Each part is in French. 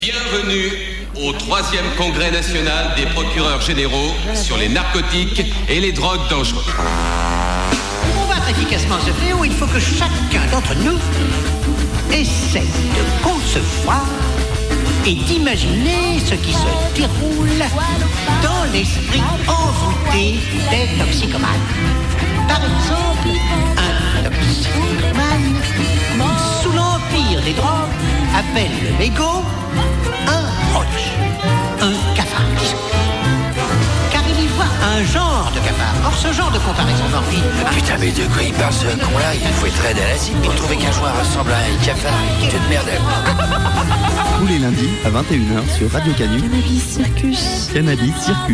Bienvenue au 3e congrès national des procureurs généraux sur les narcotiques et les drogues dangereuses. Pour combattre efficacement ce fléau, il faut que chacun d'entre nous essaie de concevoir et d'imaginer ce qui se déroule dans l'esprit envoûté des toxicomanes. Par exemple, un toxicomane sous l'empire des drogues appelle le mégot un roach, un cafard, disons. Car il y voit un genre de cafard. Or, ce genre de comparaison morbide... Putain, mais de quoi il parle ce con-là? Il faut être raide à l'acide pour trouver qu'un joint ressemble à un cafard. Toute merde. Tous les lundis à 21h sur Radio Canu. Cannabis Circus. Cannabis Circus.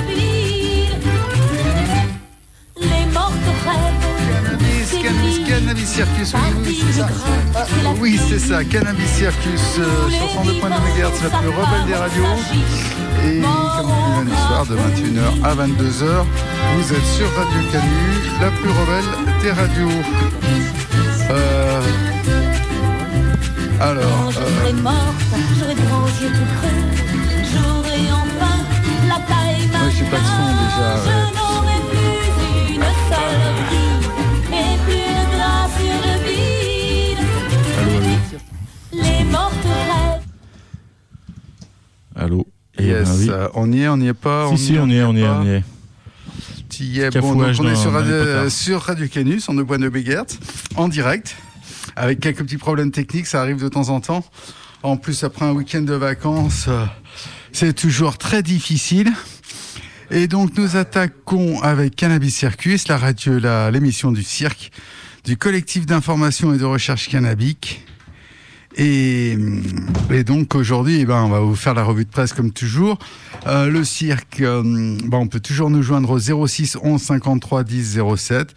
Cannabis Circus, oui, c'est ça. Oui, c'est ça, Cannabis Circus sur 102.2 MHz, la plus rebelle des radios. Et comme tous les lundis soirs, de 21h à 22h, vous êtes sur Radio Canu, la plus rebelle des radios. Alors. Je serais morte, j'aurais gros yeux tout creux, j'aurais enfin la taille. Moi, j'ai pas de son déjà. Je n'aurais plus une seule vie. Et plus de grâce sur le vide. Allô. Les mortes rêvent. Allô. Yes, oui. On y est pas. Si, on y est. Tu y es. Bon, donc on est sur Radio Canu, 102.2 MHz, en direct, avec quelques petits problèmes techniques, ça arrive de temps en temps. En plus, après un week-end de vacances, c'est toujours très difficile. Et donc, nous attaquons avec Cannabis Circus, la radio, l'émission du cirque, du collectif d'information et de recherche cannabique. Et donc, aujourd'hui, on va vous faire la revue de presse comme toujours. Le cirque, on peut toujours nous joindre au 06 11 53 10 07.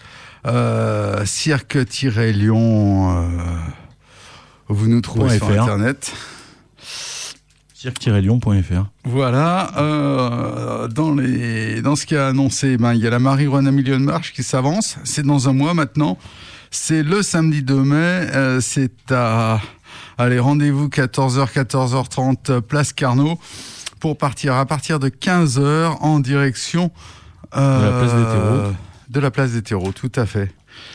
Cirque-Lyon, vous nous trouvez sur Internet. cirque-lyon.fr. Voilà, dans ce qui a annoncé, il y a la Marijuana Million March qui s'avance, c'est dans un mois maintenant, c'est le samedi 2 mai, c'est rendez-vous 14h, 14h30, place Carnot, pour partir à partir de 15h en direction de la place des terreaux, tout à fait.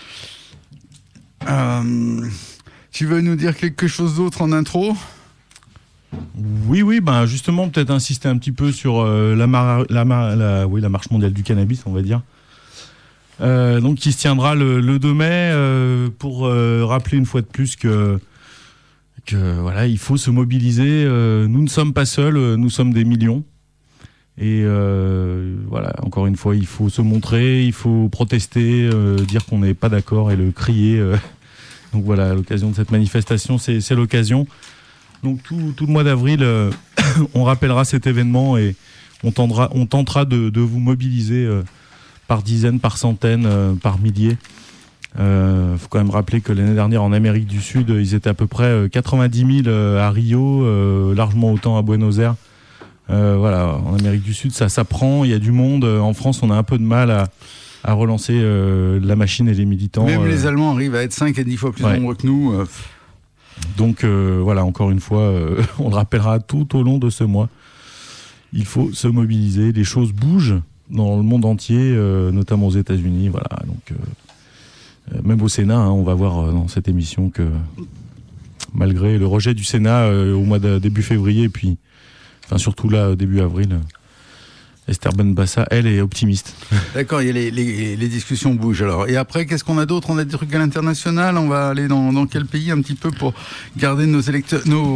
Tu veux nous dire quelque chose d'autre en intro ? Oui, justement, peut-être insister un petit peu sur la marche mondiale du cannabis, on va dire. Donc, qui se tiendra le 2 mai pour rappeler une fois de plus que voilà, il faut se mobiliser. Nous ne sommes pas seuls, nous sommes des millions. Et voilà, encore une fois, il faut se montrer, il faut protester, dire qu'on n'est pas d'accord et le crier. Donc voilà, à l'occasion de cette manifestation, c'est l'occasion. Donc tout le mois d'avril, on rappellera cet événement et on tentera de vous mobiliser par dizaines, par centaines, par milliers. Faut quand même rappeler que l'année dernière en Amérique du Sud, ils étaient à peu près 90 000 à Rio, largement autant à Buenos Aires. Voilà, en Amérique du Sud, ça prend, il y a du monde. En France, on a un peu de mal à relancer la machine et les militants. Même les Allemands arrivent à être 5 à 10 fois plus nombreux que nous. Donc voilà, encore une fois, on le rappellera tout au long de ce mois. Il faut se mobiliser. Les choses bougent dans le monde entier, notamment aux États-Unis. Voilà, donc même au Sénat, on va voir dans cette émission que malgré le rejet du Sénat au mois de début février, et puis surtout là début avril, Esther Benbassa, elle, est optimiste. D'accord, il y a les discussions bougent alors. Et après, qu'est-ce qu'on a d'autre ? On a des trucs à l'international. On va aller dans quel pays un petit peu pour garder nos électeurs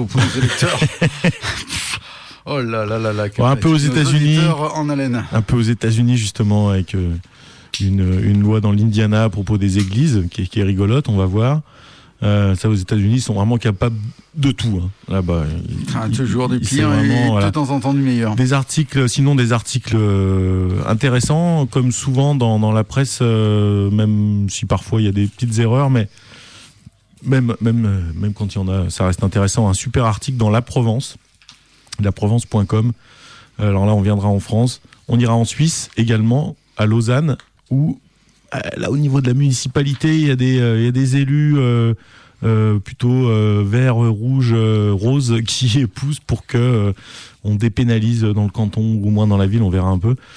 Oh là là là là. Un peu aux États-Unis. En haleine. Un peu aux États-Unis justement, avec une loi dans l'Indiana à propos des églises qui est rigolote. On va voir. Ça, aux États-Unis, ils sont vraiment capables de tout. Là-bas, toujours du pire et de temps en temps du meilleur. Des articles intéressants, comme souvent dans la presse, même si parfois il y a des petites erreurs, mais même quand il y en a, ça reste intéressant. Un super article dans La Provence, laprovence.com. Alors là, on viendra en France, on ira en Suisse également, à Lausanne, où là, au niveau de la municipalité, il y a des élus plutôt vert, rouge, rose qui poussent pour que on dépénalise dans le canton ou au moins dans la ville, on verra un peu.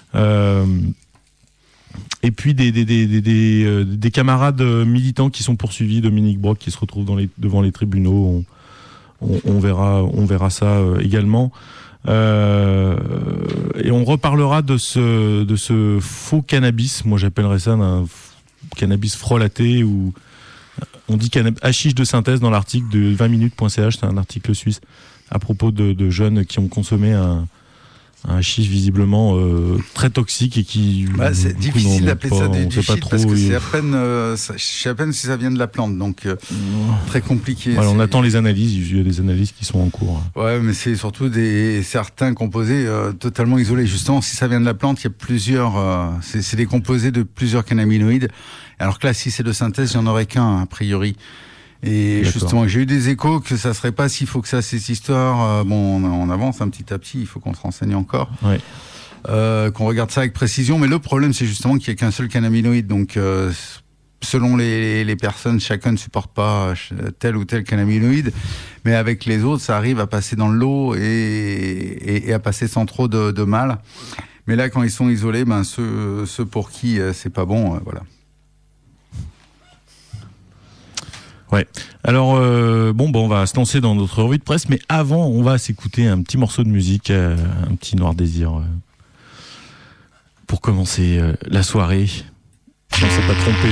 Et puis des camarades militants qui sont poursuivis, Dominique Brock qui se retrouve devant les tribunaux, on verra ça également. Et on reparlera de ce faux cannabis, moi j'appellerais ça un cannabis frelaté, ou on dit hashish de synthèse dans l'article de 20minutes.ch, c'est un article suisse à propos de jeunes qui ont consommé un hashish visiblement très toxique et qui... c'est difficile d'appeler ça du shit parce que c'est à peine, je sais à peine si ça vient de la plante, donc très compliqué. Voilà, on attend les analyses, il y a des analyses qui sont en cours. Ouais, mais c'est surtout certains composés totalement isolés. Justement, si ça vient de la plante, il y a plusieurs... c'est des composés de plusieurs cannabinoïdes, alors que là, si c'est de synthèse, il n'y en aurait qu'un, a priori. Et d'accord. Justement, j'ai eu des échos que ça serait pas s'il faut que ça, cette histoire. On avance un petit à petit, il faut qu'on se renseigne encore, ouais. Qu'on regarde ça avec précision. Mais le problème, c'est justement qu'il y a qu'un seul cannabinoïde. Donc, selon les personnes, chacun ne supporte pas tel ou tel cannabinoïde. Mais avec les autres, ça arrive à passer dans l'eau et à passer sans trop de mal. Mais là, quand ils sont isolés, ceux pour qui c'est pas bon, voilà. Ouais. Alors on va se lancer dans notre revue de presse, mais avant, on va s'écouter un petit morceau de musique, un petit Noir Désir, pour commencer la soirée. Si on ne s'est pas trompé.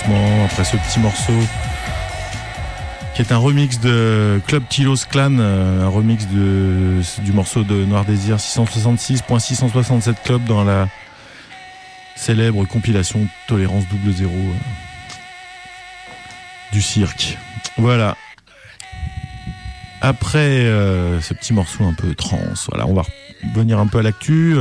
classement après ce petit morceau qui est un remix de Club Tilos Clan, un remix du morceau de Noir Désir 666.667 Club dans la célèbre compilation Tolérance 00 du cirque. Voilà. Après ce petit morceau un peu trance, voilà, on va revenir un peu à l'actu,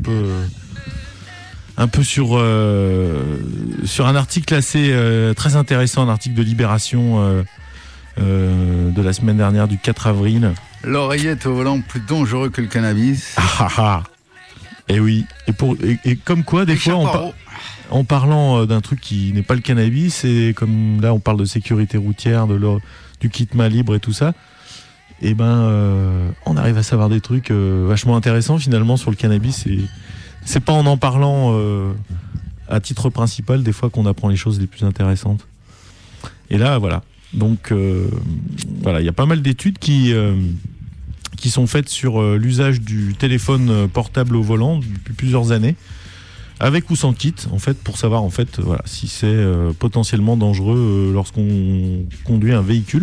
un peu sur un article assez très intéressant, un article de Libération de la semaine dernière du 4 avril. L'oreillette au volant plus dangereux que le cannabis. Et oui, et comme quoi des fois en parlant d'un truc qui n'est pas le cannabis, et comme là on parle de sécurité routière, du kit main libre et tout ça, et on arrive à savoir des trucs vachement intéressants finalement sur le cannabis. Et c'est pas en parlant à titre principal des fois qu'on apprend les choses les plus intéressantes. Et là voilà. Donc voilà, il y a pas mal d'études qui sont faites sur l'usage du téléphone portable au volant depuis plusieurs années, avec ou sans kit, en fait, pour savoir en fait voilà si c'est potentiellement dangereux lorsqu'on conduit un véhicule.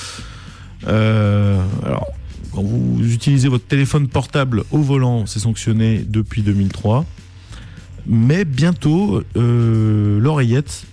Alors, quand vous utilisez votre téléphone portable au volant, c'est sanctionné depuis 2003, mais bientôt l'oreillette.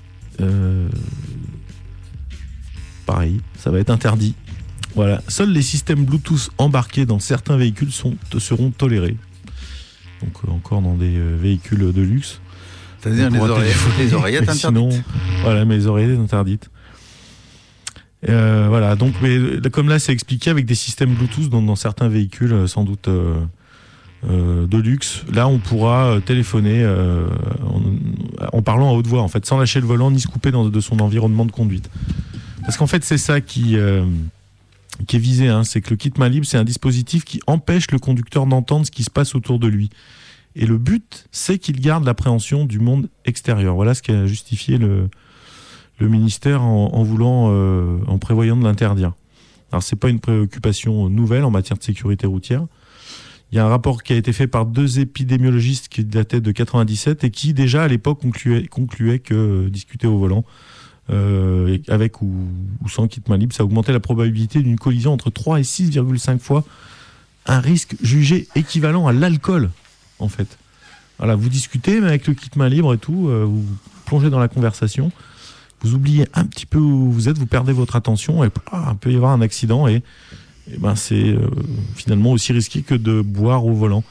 Pareil, ça va être interdit. Voilà. Seuls les systèmes Bluetooth embarqués dans certains véhicules seront tolérés. Donc encore dans des véhicules de luxe. C'est-à-dire les oreillettes interdites. Sinon, voilà, mais les oreillettes interdites. Voilà. Donc, mais comme là, c'est expliqué avec des systèmes Bluetooth dans certains véhicules, sans doute de luxe. Là, on pourra téléphoner en parlant à haute voix, en fait, sans lâcher le volant ni se couper de son environnement de conduite. Parce qu'en fait, c'est ça qui est visé, hein. C'est que le kit main libre, c'est un dispositif qui empêche le conducteur d'entendre ce qui se passe autour de lui. Et le but, c'est qu'il garde l'appréhension du monde extérieur. Voilà ce qui a justifié le ministère en prévoyant de l'interdire. Alors, c'est pas une préoccupation nouvelle en matière de sécurité routière. Il y a un rapport qui a été fait par 2 épidémiologistes qui dataient de 97 et qui, déjà, à l'époque, concluait que discuter au volant, avec ou sans kit main libre, ça augmentait la probabilité d'une collision entre 3 et 6,5 fois un risque jugé équivalent à l'alcool, en fait. Voilà, vous discutez, mais avec le kit main libre et tout, vous plongez dans la conversation, vous oubliez un petit peu où vous êtes, vous perdez votre attention, et il peut y avoir un accident, et c'est finalement aussi risqué que de boire au volant.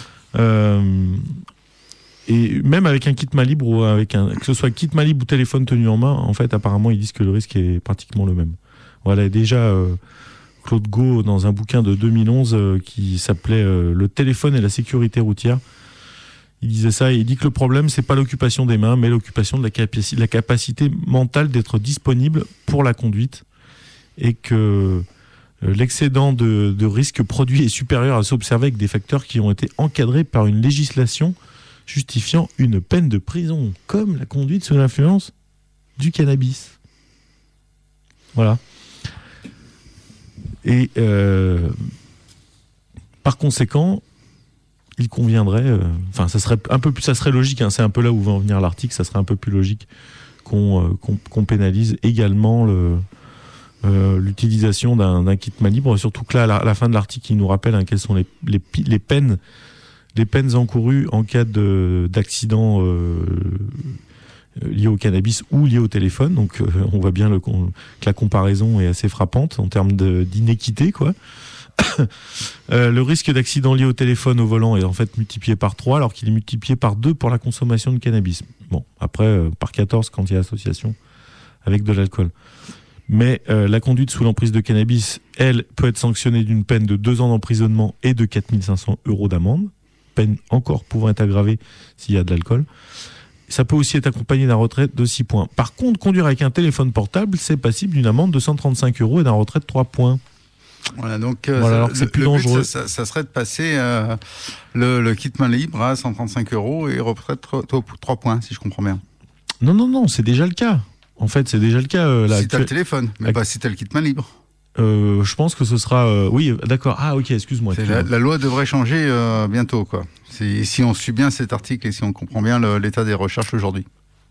Et même avec un kit main libre ou que ce soit kit main libre ou téléphone tenu en main, en fait, apparemment, ils disent que le risque est pratiquement le même. Voilà, déjà, Claude Gau, dans un bouquin de 2011 qui s'appelait Le téléphone et la sécurité routière, il disait ça, et il dit que le problème, c'est pas l'occupation des mains, mais l'occupation de la capacité mentale d'être disponible pour la conduite, et que l'excédent de risque produit est supérieur à s'observer avec des facteurs qui ont été encadrés par une législation justifiant une peine de prison, comme la conduite sous l'influence du cannabis. Voilà. Et par conséquent, il conviendrait, ça serait un peu plus, ça serait logique, hein, c'est un peu là où va en venir l'article, ça serait un peu plus logique qu'on pénalise également l'utilisation d'un kit main libre, surtout que là, à la fin de l'article, il nous rappelle quelles sont les peines encourues en cas d'accident lié au cannabis ou lié au téléphone. Donc on voit bien que la comparaison est assez frappante en termes d'inéquité, quoi. Le risque d'accident lié au téléphone au volant est en fait multiplié par 3, alors qu'il est multiplié par 2 pour la consommation de cannabis. Bon, après par 14 quand il y a association avec de l'alcool. Mais la conduite sous l'emprise de cannabis, elle, peut être sanctionnée d'une peine de 2 ans d'emprisonnement et de 4 500 € d'amende, peine encore pouvant être aggravée s'il y a de l'alcool. Ça peut aussi être accompagné d'un retrait de 6 points. Par contre, conduire avec un téléphone portable, c'est passible d'une amende de 135 € et d'un retrait de 3 points. Voilà, donc alors que c'est plus dangereux. Ça serait de passer le kit main libre à 135 € et retrait de 3 points, si je comprends bien. Non, c'est déjà le cas. En fait, c'est déjà le cas. Si t'as le téléphone, mais pas si t'as le kit main libre. Je pense que ce sera... oui, d'accord. Ah, ok, excuse-moi. La loi devrait changer bientôt, quoi. Si on suit bien cet article et si on comprend bien l'état des recherches aujourd'hui.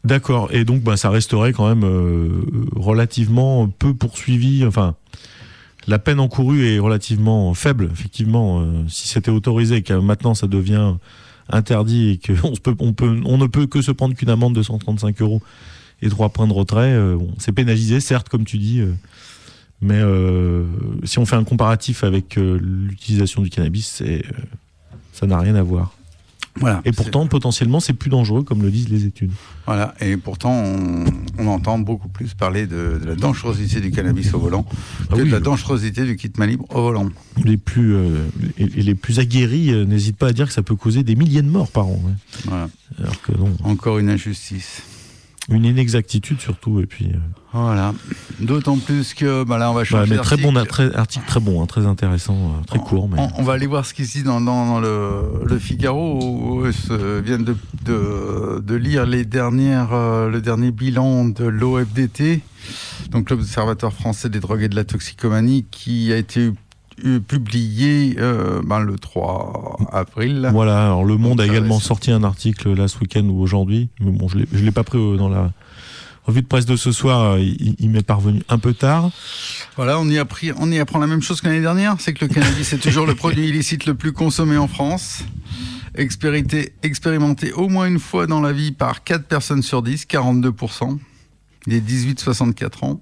D'accord. Et donc, ça resterait quand même relativement peu poursuivi. Enfin, la peine encourue est relativement faible, effectivement. Si c'était autorisé et que maintenant ça devient interdit et qu'on ne peut que se prendre qu'une amende de 135 € et 3 points de retrait, c'est pénalisé, certes, comme tu dis. Mais si on fait un comparatif avec l'utilisation du cannabis, ça n'a rien à voir. Voilà, et pourtant, potentiellement, c'est plus dangereux, comme le disent les études. Voilà, et pourtant, on entend beaucoup plus parler de la dangerosité du cannabis au volant que de la dangerosité du kit main libre au volant. Les plus aguerris n'hésitent pas à dire que ça peut causer des milliers de morts par an. Ouais. Voilà. Alors que non. Encore une injustice. Une inexactitude surtout, et puis... Voilà. D'autant plus que là, on va changer d'article. Article très bon, très intéressant, très court. Mais... On va aller voir ce qui se dit dans le Figaro, où viennent de lire le dernier bilan de l'OFDT, donc l'Observatoire français des drogues et de la toxicomanie, qui a été publié le 3 avril. Voilà, alors Le Monde a également sorti un article là ce week-end ou aujourd'hui, mais bon, je l'ai pas pris dans la revue de presse de ce soir, il m'est parvenu un peu tard. Voilà, on y apprend la même chose que l'année dernière, c'est que le cannabis est toujours le produit illicite le plus consommé en France, expérimenté au moins une fois dans la vie par 4 personnes sur 10, 42%, des 18-64 ans.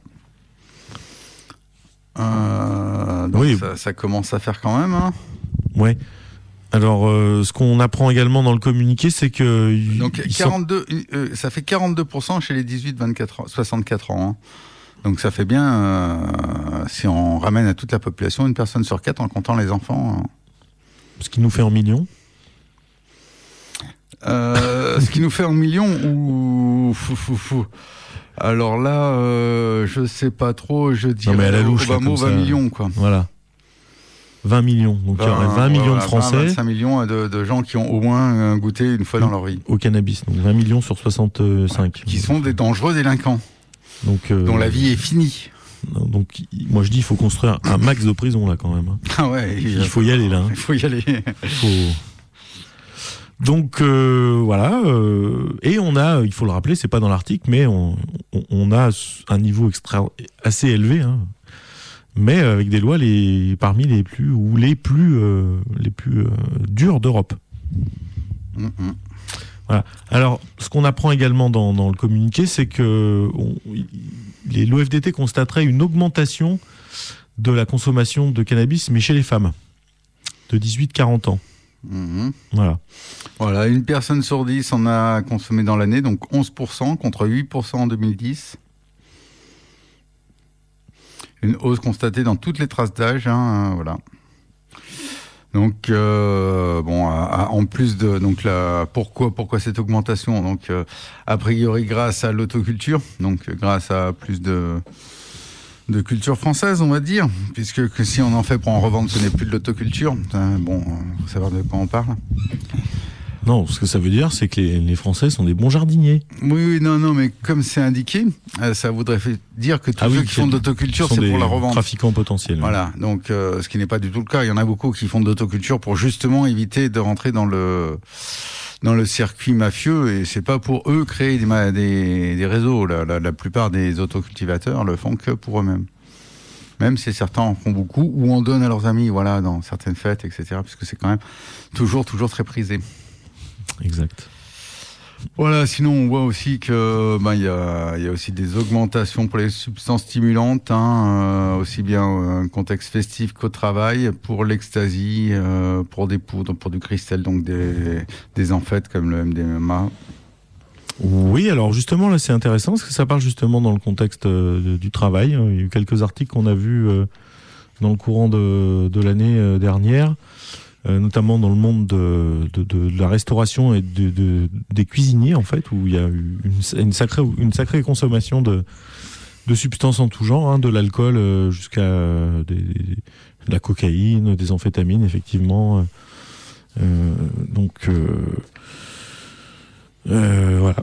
Donc oui. Ça commence à faire quand même. Hein. Ouais. Alors, ce qu'on apprend également dans le communiqué, c'est que... Donc, ça fait 42% chez les 18-64 ans. Hein. Donc, ça fait bien, si on ramène à toute la population, une personne sur 4 en comptant les enfants. Hein. Ce qui nous fait en millions. Ce qui nous fait en millions, Alors là, je sais pas trop, je dirais... Non, mais à la louche, 20 millions, quoi. Voilà. 20 millions. Donc il y aurait 20 millions de Français. 25 millions de gens qui ont au moins goûté une fois dans leur vie. Au cannabis. Donc 20 millions sur 65. Qui sont des dangereux délinquants. Donc, dont la vie est finie. Donc moi je dis il faut construire un max de prisons là quand même. Ah ouais. Il faut y aller là. Il faut y aller. Donc voilà, et on a, il faut le rappeler, c'est pas dans l'article, mais on a un niveau assez élevé, hein, mais avec des lois parmi les plus dures d'Europe. Voilà. Alors, ce qu'on apprend également dans le communiqué, c'est que l'OFDT constaterait une augmentation de la consommation de cannabis, mais chez les femmes, de 18-40 ans. Voilà, une personne sur 10 en a consommé dans l'année, donc 11% contre 8% en 2010. Une hausse constatée dans toutes les traces d'âge, hein, voilà. Donc en plus de pourquoi cette augmentation, donc a priori grâce à l'autoculture, donc grâce à plus de culture française, on va dire, puisque si on en fait pour en revendre, ce n'est plus de l'autoculture. Faut savoir de quoi on parle. Non, ce que ça veut dire, c'est que les Français sont des bons jardiniers. Oui, non, mais comme c'est indiqué, ça voudrait dire que tous ceux qui font de l'autoculture, c'est pour la revente. Trafiquants potentiels. Voilà, donc ce qui n'est pas du tout le cas. Il y en a beaucoup qui font de l'autoculture pour justement éviter de rentrer dans le circuit mafieux, et c'est pas pour eux créer des réseaux. La plupart des autocultivateurs le font que pour eux-mêmes. Même si certains en font beaucoup, ou en donnent à leurs amis, voilà, dans certaines fêtes, etc. Puisque c'est quand même toujours très prisé. Exact. Voilà, sinon on voit aussi que il y a aussi des augmentations pour les substances stimulantes, hein, aussi bien un contexte festif qu'au travail, pour l'ecstasy, pour des poudres, pour du cristal, donc des amphètes comme le MDMA. Oui, alors justement là c'est intéressant parce que ça parle justement dans le contexte du travail. Il y a eu quelques articles qu'on a vus dans le courant de l'année dernière. Notamment dans le monde de la restauration et des cuisiniers, en fait, où il y a eu une sacrée consommation de substances en tout genre, hein, de l'alcool jusqu'à de la cocaïne, des amphétamines, effectivement. Voilà.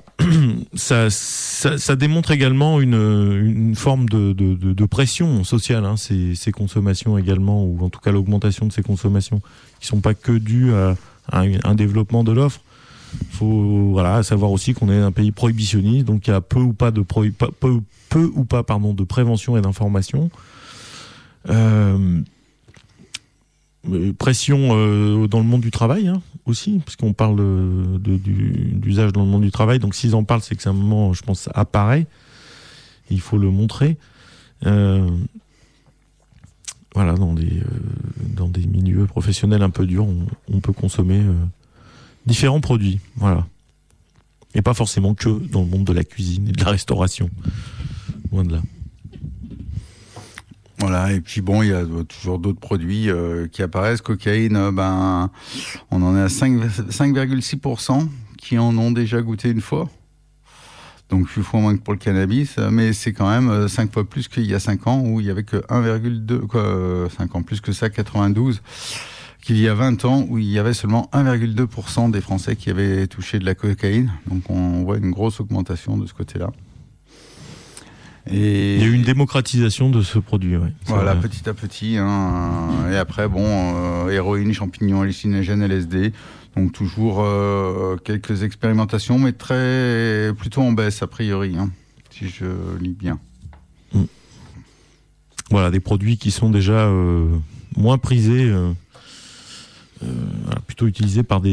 Ça démontre également une forme de pression sociale, hein, ces consommations également, ou en tout cas l'augmentation de ces consommations, qui sont pas que dues à un développement de l'offre, Faut savoir aussi qu'on est un pays prohibitionniste, donc il y a peu ou pas de prévention et d'information. Pression dans le monde du travail aussi, parce qu'on parle d'usage dans le monde du travail. Donc s'ils en parlent, c'est que c'est un moment, je pense, ça apparaît. Il faut le montrer. Dans des milieux professionnels un peu durs, on peut consommer différents produits. Voilà. Et pas forcément que dans le monde de la cuisine et de la restauration. Loin de là. Voilà, et puis bon, il y a toujours d'autres produits qui apparaissent. Cocaïne, on en est à 5,6% qui en ont déjà goûté une fois. Donc 8 fois moins que pour le cannabis, mais c'est quand même 5 fois plus qu'il y a 5 ans, où il y avait que 1,2, 5 ans plus que ça, 92, qu'il y a 20 ans, où il y avait seulement 1,2% des Français qui avaient touché de la cocaïne. Donc on voit une grosse augmentation de ce côté-là. Et il y a eu une démocratisation de ce produit, ouais. Voilà, petit à petit. Et après, héroïne, champignons, hallucinogènes, LSD. Donc toujours quelques expérimentations, mais plutôt en baisse a priori, si je lis bien. Voilà, des produits qui sont déjà moins prisés, plutôt utilisés par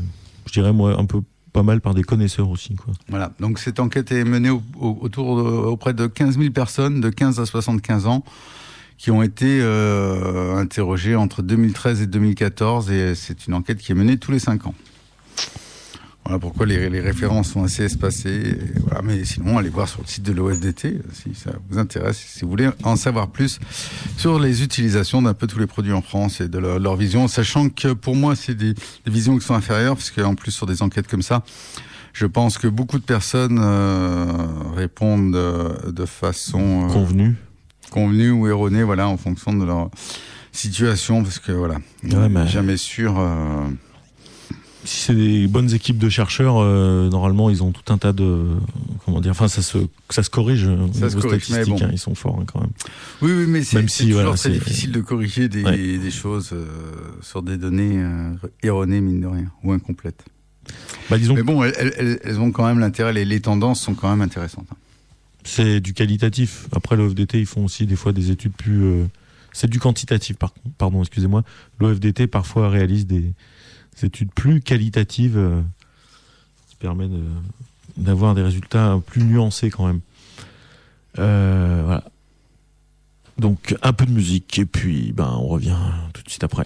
pas mal par des connaisseurs aussi, quoi. Voilà, donc cette enquête est menée auprès de 15 000 personnes de 15 à 75 ans qui ont été interrogées entre 2013 et 2014, et c'est une enquête qui est menée tous les 5 ans. Voilà pourquoi les références sont assez espacées. Voilà, mais sinon, allez voir sur le site de l'OFDT si ça vous intéresse, si vous voulez en savoir plus sur les utilisations d'un peu tous les produits en France et de leur vision, sachant que pour moi, c'est des visions qui sont inférieures, parce qu'en plus, sur des enquêtes comme ça, je pense que beaucoup de personnes répondent de façon convenue ou erronée, voilà, en fonction de leur situation, parce que voilà, jamais sûr. Si c'est des bonnes équipes de chercheurs, normalement ils ont tout un tas de ça se corrige au niveau statistique, ils sont forts quand même. Oui, mais c'est toujours très difficile de corriger des choses sur des données erronées, mine de rien, ou incomplètes. Mais bon, elles ont quand même l'intérêt, les tendances sont quand même intéressantes. C'est du qualitatif. Après, l'OFDT, ils font aussi des fois des études plus... C'est du quantitatif, pardon, excusez-moi. L'OFDT, parfois, réalise des études plus qualitatives qui permettent d'avoir des résultats plus nuancés quand même. Voilà. Donc, un peu de musique, et puis on revient tout de suite après.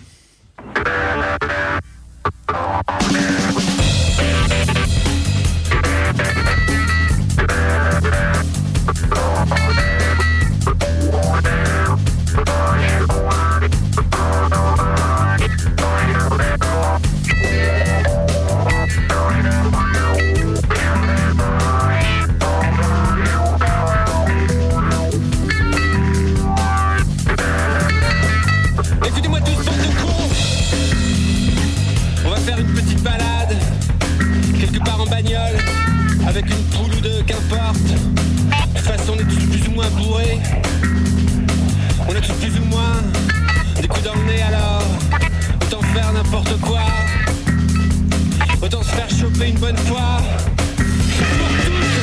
Écoutez-moi tous, bande de cons. On va faire une petite balade quelque part en bagnole, avec une poule ou deux, qu'importe. De toute façon, on est tous plus ou moins bourrés. On a tous plus ou moins des coups dans le nez, alors autant faire n'importe quoi. Autant se faire choper une bonne fois. Pour toutes.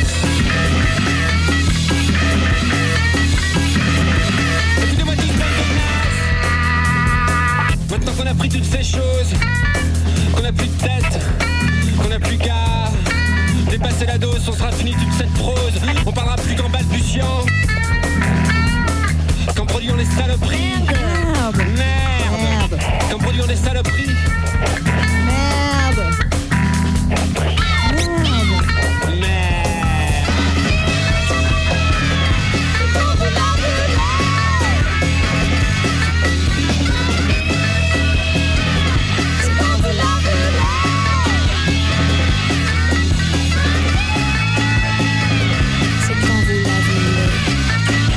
Écoutez-moi tous, bande de nazes. Maintenant qu'on a pris toutes ces choses, qu'on a plus de tête, qu'on a plus qu'à dépasser la dose, on sera fini toute cette prose. On parlera plus qu'en balbutiant, qu'en produisant des saloperies. Merde. Qu'en produisant des saloperies. Merde.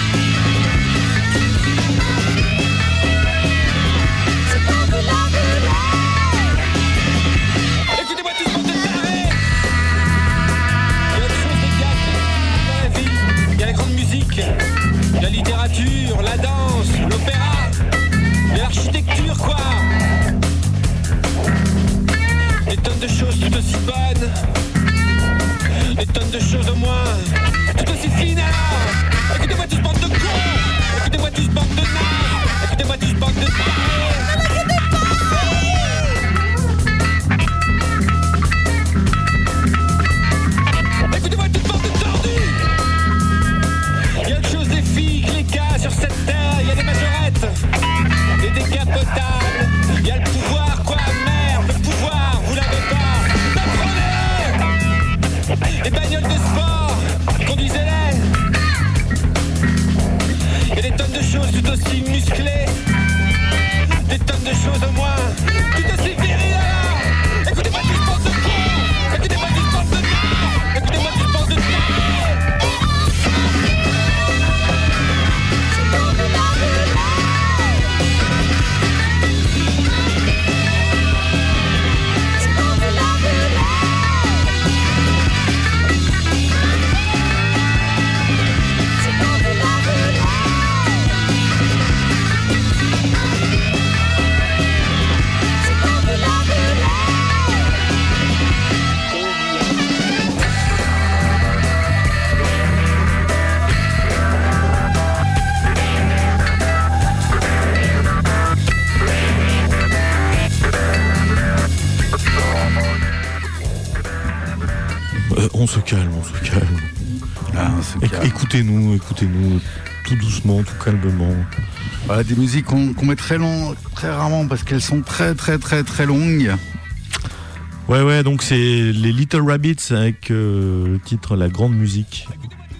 C'est quand vous la voulez. de choses au moins tout aussi viriles alors. Écoutez-moi tous bande de cons. Écoutez-moi tous bande de cons. Écoutez-moi tous bande de cons. On se calme. Ah, on se calme. Écoutez-nous, tout doucement, tout calmement. Voilà, des musiques qu'on met très rarement parce qu'elles sont très longues. Ouais, donc c'est les Little Rabbits avec le titre La Grande Musique.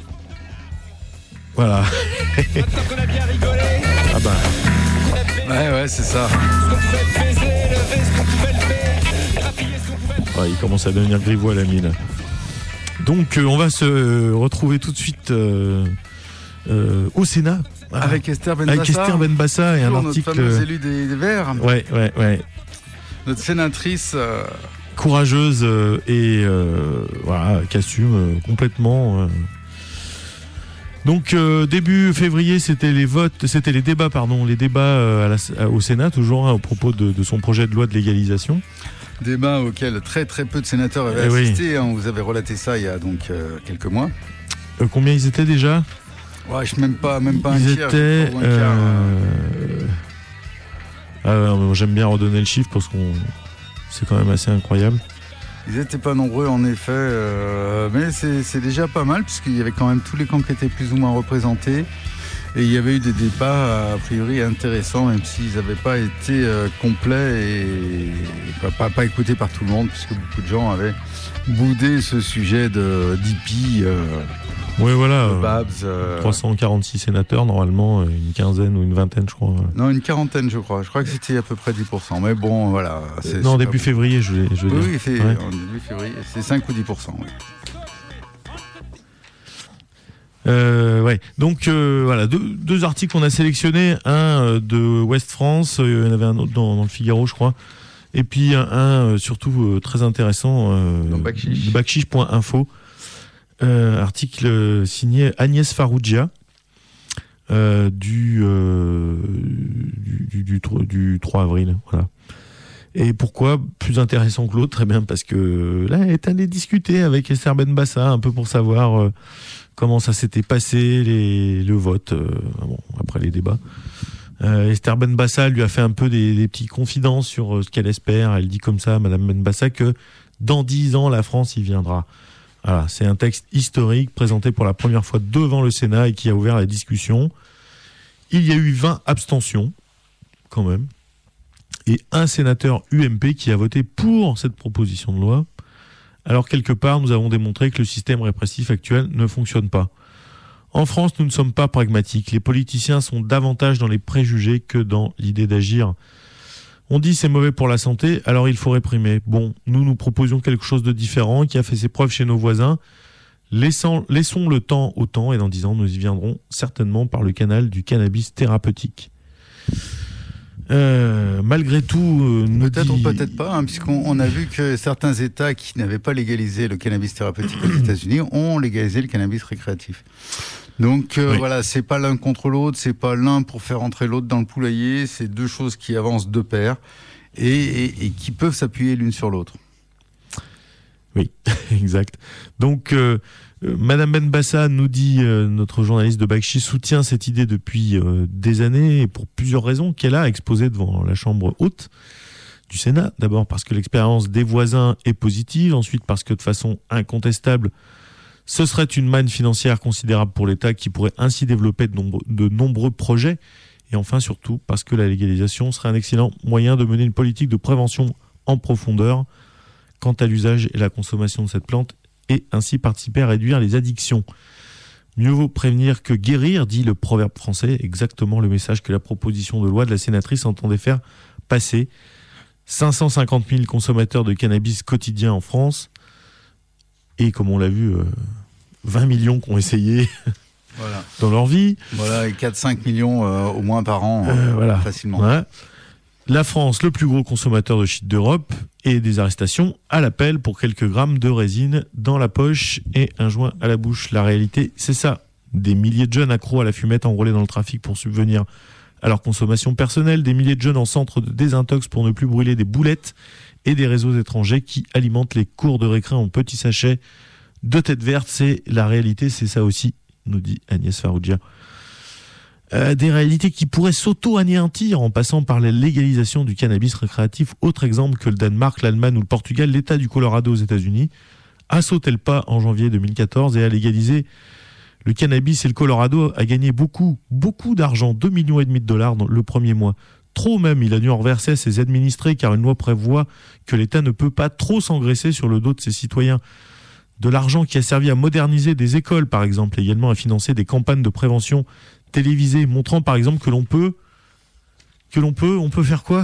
Voilà. Maintenant qu'on a bien rigolé. Ah bah. Ouais, c'est ça. Ce qu'on pouvait baiser, lever ce qu'on pouvait lever, rapiller ce qu'on pouvait. Ouais, il commence à devenir grivois l'ami là. Donc on va se retrouver tout de suite au Sénat. Avec Esther Benbassa et un article. Notre fameuse élue des Verts. Ouais. Notre sénatrice. Courageuse et voilà, qui assume complètement. Donc début février, c'était les débats au Sénat, toujours au propos de son projet de loi de légalisation. Débat auquel très peu de sénateurs avaient assisté. Oui. Vous avez relaté ça il y a donc quelques mois. Combien ils étaient déjà ? Ouais, même pas ils un tiers. Étaient, j'aime bien redonner le chiffre parce qu'on c'est quand même assez incroyable. Ils n'étaient pas nombreux en effet, mais c'est déjà pas mal puisqu'il y avait quand même tous les camps qui étaient plus ou moins représentés. Et il y avait eu des débats a priori intéressants, même s'ils n'avaient pas été complets et pas écoutés par tout le monde, puisque beaucoup de gens avaient boudé ce sujet d'hippie. Oui, voilà. Babs. 346 sénateurs, normalement, une quinzaine ou une vingtaine, je crois. Non, une quarantaine, je crois. Je crois que c'était à peu près 10%. Mais bon, voilà. Non, début février, je veux dire. Oui, c'est en début février. C'est 5 ou 10%, oui. Ouais. Donc voilà, deux articles qu'on a sélectionnés, un de Ouest France, il y en avait un autre dans le Figaro, je crois, et puis un surtout très intéressant dans Bakchiche.info, article signé Agnès Farrugia du 3 avril, voilà. Et pourquoi plus intéressant que l'autre ? Très bien, parce que là, elle est allée discuter avec Esther Benbassa un peu pour savoir comment ça s'était passé, le vote, après les débats. Esther Benbassa lui a fait un peu des petites confidences sur ce qu'elle espère. Elle dit comme ça, Madame Benbassa, que dans 10 ans, la France y viendra. Voilà, c'est un texte historique présenté pour la première fois devant le Sénat et qui a ouvert la discussion. Il y a eu 20 abstentions, quand même, et un sénateur UMP qui a voté pour cette proposition de loi. Alors, quelque part, nous avons démontré que le système répressif actuel ne fonctionne pas. En France, nous ne sommes pas pragmatiques. Les politiciens sont davantage dans les préjugés que dans l'idée d'agir. On dit c'est mauvais pour la santé, alors il faut réprimer. Bon, nous proposions quelque chose de différent qui a fait ses preuves chez nos voisins. Laissons le temps au temps et dans 10 ans, nous y viendrons certainement par le canal du cannabis thérapeutique. Malgré tout, peut-être ou peut-être pas, puisqu'on a vu que certains États qui n'avaient pas légalisé le cannabis thérapeutique aux États-Unis ont légalisé le cannabis récréatif. Donc oui. Voilà, c'est pas l'un contre l'autre, c'est pas l'un pour faire entrer l'autre dans le poulailler, c'est deux choses qui avancent de pair et qui peuvent s'appuyer l'une sur l'autre. Oui, exact. Donc Madame Benbassa nous dit, notre journaliste de Bakchiche soutient cette idée depuis des années et pour plusieurs raisons qu'elle a exposées devant la Chambre haute du Sénat. D'abord parce que l'expérience des voisins est positive, ensuite parce que de façon incontestable, ce serait une manne financière considérable pour l'État qui pourrait ainsi développer de nombreux projets. Et enfin surtout parce que la légalisation serait un excellent moyen de mener une politique de prévention en profondeur quant à l'usage et la consommation de cette plante et ainsi participer à réduire les addictions. Mieux vaut prévenir que guérir, dit le proverbe français, exactement le message que la proposition de loi de la sénatrice entendait faire passée. 550 000 consommateurs de cannabis quotidiens en France. Et comme on l'a vu, 20 millions qui ont essayé dans leur vie. Voilà, et 4-5 millions au moins par an, facilement. Ouais. La France, le plus gros consommateur de shit d'Europe, et des arrestations à l'appel pour quelques grammes de résine dans la poche et un joint à la bouche. La réalité, c'est ça. Des milliers de jeunes accros à la fumette enrôlés dans le trafic pour subvenir à leur consommation personnelle, des milliers de jeunes en centre de désintox pour ne plus brûler des boulettes, et des réseaux étrangers qui alimentent les cours de récré en petits sachets de tête verte. C'est la réalité, c'est ça aussi, nous dit Agnès Farrugia. Des réalités qui pourraient s'auto-anéantir en passant par la légalisation du cannabis récréatif. Autre exemple que le Danemark, l'Allemagne ou le Portugal, l'État du Colorado aux États-Unis a sauté le pas en janvier 2014 et a légalisé le cannabis, et le Colorado a gagné beaucoup d'argent, 2,5 millions de dollars dans le premier mois. Trop même, il a dû en reverser à ses administrés car une loi prévoit que l'État ne peut pas trop s'engraisser sur le dos de ses citoyens. De l'argent qui a servi à moderniser des écoles, par exemple, et également à financer des campagnes de prévention télévisées, montrant par exemple que l'on peut faire quoi ?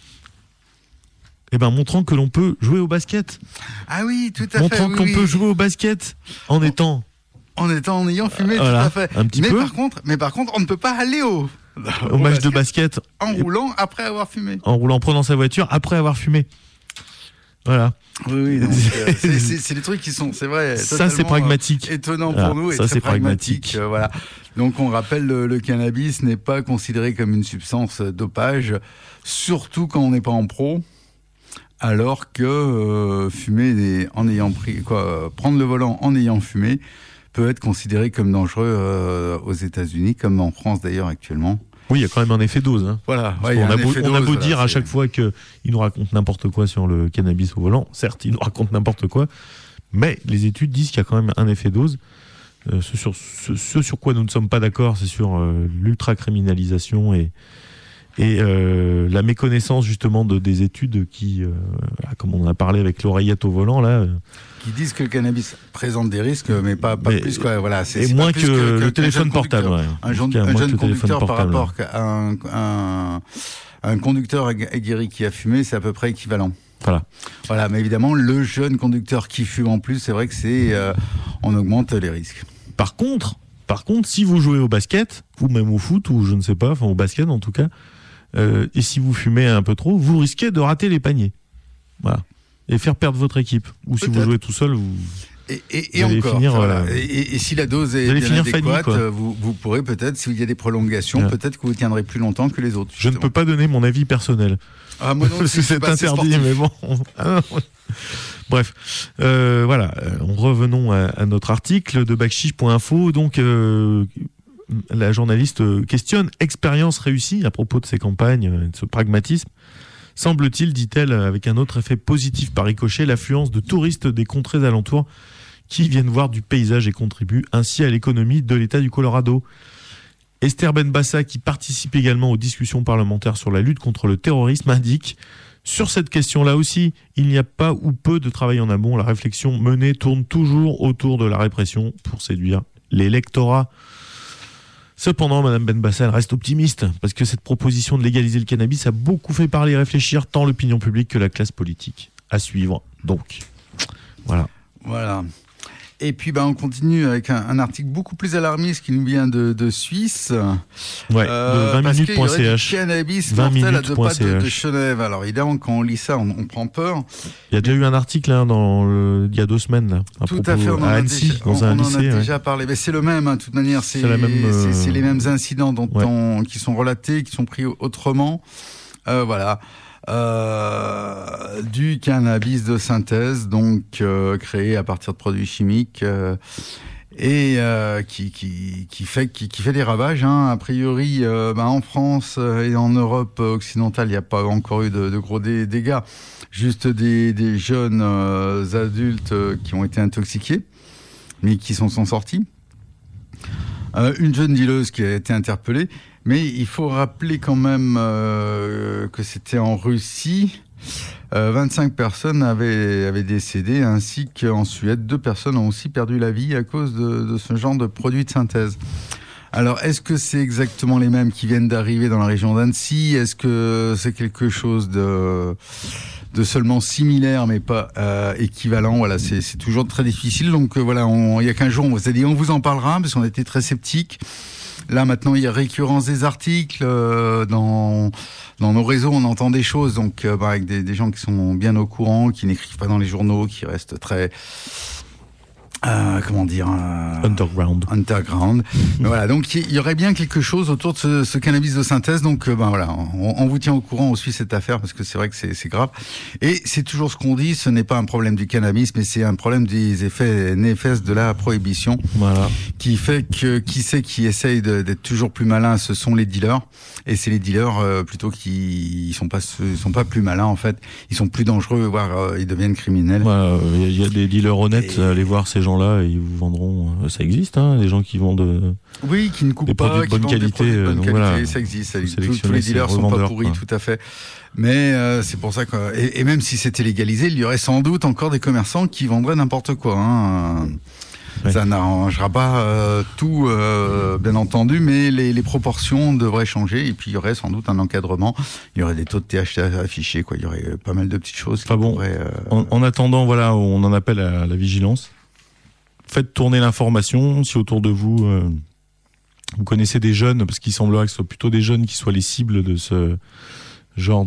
Montrant que l'on peut jouer au basket. Ah oui, tout à fait. Montrant qu'on peut jouer au basket en ayant fumé, tout à fait. Un petit peu. Mais par contre, on ne peut pas aller au match de basket en roulant après avoir fumé. En roulant, en prenant sa voiture après avoir fumé. Voilà. Oui, donc, c'est des trucs qui sont, c'est vrai, ça c'est pragmatique. Étonnant pour nous, et ça c'est pragmatique. Voilà. Donc on rappelle, le cannabis n'est pas considéré comme une substance dopage, surtout quand on n'est pas en pro. Alors que fumer prendre le volant en ayant fumé peut être considéré comme dangereux aux États-Unis, comme en France d'ailleurs actuellement. Oui, il y a quand même un effet dose. Hein. Voilà. On a beau dire à chaque fois qu'il nous raconte n'importe quoi sur le cannabis au volant. Certes, il nous raconte n'importe quoi, mais les études disent qu'il y a quand même un effet dose. Ce sur quoi nous ne sommes pas d'accord, c'est sur l'ultra-criminalisation et la méconnaissance justement des études qui, comme on en a parlé avec l'oreillette au volant là, qui disent que le cannabis présente des risques, mais pas plus quoi. Voilà, c'est moins que le téléphone portable. Ouais. Un jeune conducteur par rapport à un conducteur aguerri qui a fumé, c'est à peu près équivalent. Voilà, mais évidemment, le jeune conducteur qui fume en plus, c'est vrai que on augmente les risques. Par contre, si vous jouez au basket, ou même au foot, ou je ne sais pas, enfin au basket en tout cas, et si vous fumez un peu trop, vous risquez de rater les paniers. Voilà. Et faire perdre votre équipe. Ou si vous jouez tout seul, vous allez encore, finir... Et si la dose est bien adéquate, vous pourrez peut-être, s'il y a des prolongations, peut-être que vous tiendrez plus longtemps que les autres. Justement. Je ne peux pas donner mon avis personnel. Ah, moi non, parce que c'est interdit, mais bon... Bref, revenons à notre article de Bakchiche.info. Donc, la journaliste questionne expérience réussie à propos de ces campagnes, de ce pragmatisme. Semble-t-il, dit-elle, avec un autre effet positif par ricochet, l'affluence de touristes des contrées alentours qui viennent voir du paysage et contribuent ainsi à l'économie de l'État du Colorado. Esther Benbassa, qui participe également aux discussions parlementaires sur la lutte contre le terrorisme, indique: sur cette question-là aussi, il n'y a pas ou peu de travail en amont. La réflexion menée tourne toujours autour de la répression pour séduire l'électorat. Cependant, Mme Benbassa reste optimiste, parce que cette proposition de légaliser le cannabis a beaucoup fait parler et réfléchir tant l'opinion publique que la classe politique. À suivre, donc. Voilà. Et puis on continue avec un article beaucoup plus alarmiste qui nous vient de Suisse. Ouais, de 20minutes.ch. Cannabis mortel à 2 pas de Genève. Alors évidemment, quand on lit ça, on prend peur. Il y a déjà eu un article il y a 2 semaines là, tout à fait, à Annecy, dans un lycée. On en a déjà parlé. Mais c'est le même, de toute manière. C'est les mêmes incidents qui sont relatés, qui sont pris autrement. Voilà. Du cannabis de synthèse, donc créé à partir de produits chimiques et qui fait des ravages. A priori, en France et en Europe occidentale, il n'y a pas encore eu de gros dégâts. Juste des jeunes adultes qui ont été intoxiqués, mais qui s'en sont sortis. Une jeune dealeuse qui a été interpellée. Mais il faut rappeler quand même que c'était en Russie. 25 personnes avaient décédé, ainsi qu'en Suède, 2 personnes ont aussi perdu la vie à cause de ce genre de produits de synthèse. Alors, est-ce que c'est exactement les mêmes qui viennent d'arriver dans la région d'Annecy? Est-ce que c'est quelque chose de seulement similaire mais pas équivalent? Voilà, c'est toujours très difficile. Donc voilà, il y a 15 jours, on vous a dit on vous en parlera parce qu'on était très sceptiques. Là maintenant, il y a récurrence des articles dans nos réseaux, on entend des choses donc avec des gens qui sont bien au courant, qui n'écrivent pas dans les journaux, qui restent très underground. Voilà, donc il y aurait bien quelque chose autour de ce cannabis de synthèse. Donc voilà, on vous tient au courant, on suit cette affaire parce que c'est vrai que c'est grave. Et c'est toujours ce qu'on dit, ce n'est pas un problème du cannabis, mais c'est un problème des effets néfastes de la prohibition. Voilà. Qui fait que qui essaye d'être toujours plus malin, ce sont les dealers. Et c'est les dealers plutôt qui sont pas plus malins en fait. Ils sont plus dangereux, voire ils deviennent criminels. Il y a des dealers honnêtes. Allez voir ces gens-là, et ils vous vendront. Ça existe, hein, des gens qui vendent. Oui, qui ne coupent pas, de bonne qualité. De bonne qualité, voilà, ça existe. Tous les dealers sont pas pourris, quoi. Tout à fait. Mais c'est pour ça que et même si c'était légalisé, il y aurait sans doute encore des commerçants qui vendraient n'importe quoi. Hein. Ouais. Ça n'arrangera pas tout, bien entendu, mais les proportions devraient changer. Et puis il y aurait sans doute un encadrement. Il y aurait des taux de THC affichés, quoi. Il y aurait pas mal de petites choses. Enfin bon, en attendant, voilà, on en appelle à la vigilance. Faites tourner l'information. Si autour de vous, vous connaissez des jeunes, parce qu'il semblerait que ce soit plutôt des jeunes qui soient les cibles de ce genre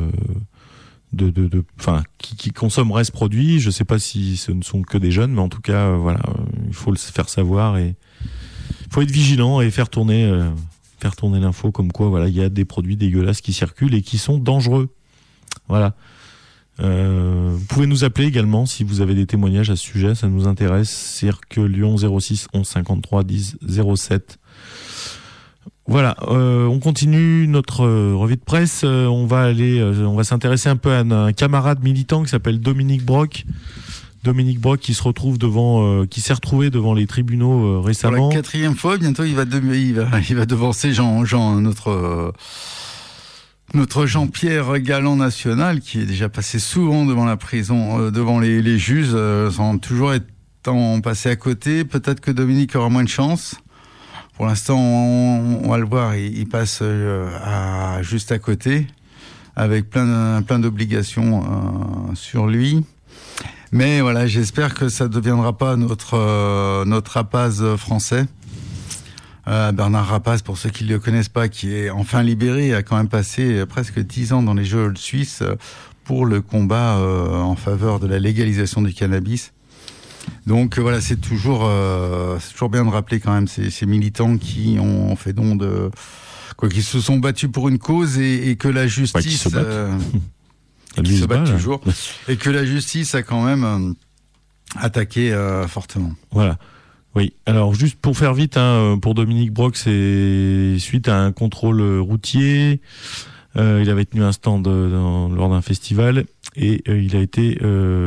qui consommeraient ce produit. Je sais pas si ce ne sont que des jeunes, mais en tout cas, voilà, il faut le faire savoir et il faut être vigilant et faire tourner l'info comme quoi, voilà, il y a des produits dégueulasses qui circulent et qui sont dangereux. Voilà. Vous pouvez nous appeler également si vous avez des témoignages à ce sujet, ça nous intéresse. Cirque Lyon 06 11 53 10 07. Voilà, on continue notre revue de presse. On va s'intéresser un peu à un camarade militant qui s'appelle Dominique Brock. Dominique Brock qui s'est retrouvé devant les tribunaux récemment. Pour la 4e fois, bientôt il va devancer notre Jean-Pierre Galland national, qui est déjà passé souvent devant la prison, devant les juges, sans toujours étant passé à côté. Peut-être que Dominique aura moins de chance. Pour l'instant, on va le voir, il passe juste à côté, avec plein d'obligations sur lui. Mais voilà, j'espère que ça ne deviendra pas notre Rapaz français. Bernard Rapaz, pour ceux qui ne le connaissent pas, qui est enfin libéré, a quand même passé presque 10 ans dans les geôles suisses pour le combat en faveur de la légalisation du cannabis. Donc voilà, c'est toujours bien de rappeler quand même ces militants qui ont fait don qui se sont battus pour une cause et que la justice qui se battent toujours et que la justice a quand même attaqué fortement. Voilà. Oui. Alors juste pour faire vite, pour Dominique Brock, c'est suite à un contrôle routier. Il avait tenu un stand lors d'un festival. Et il a été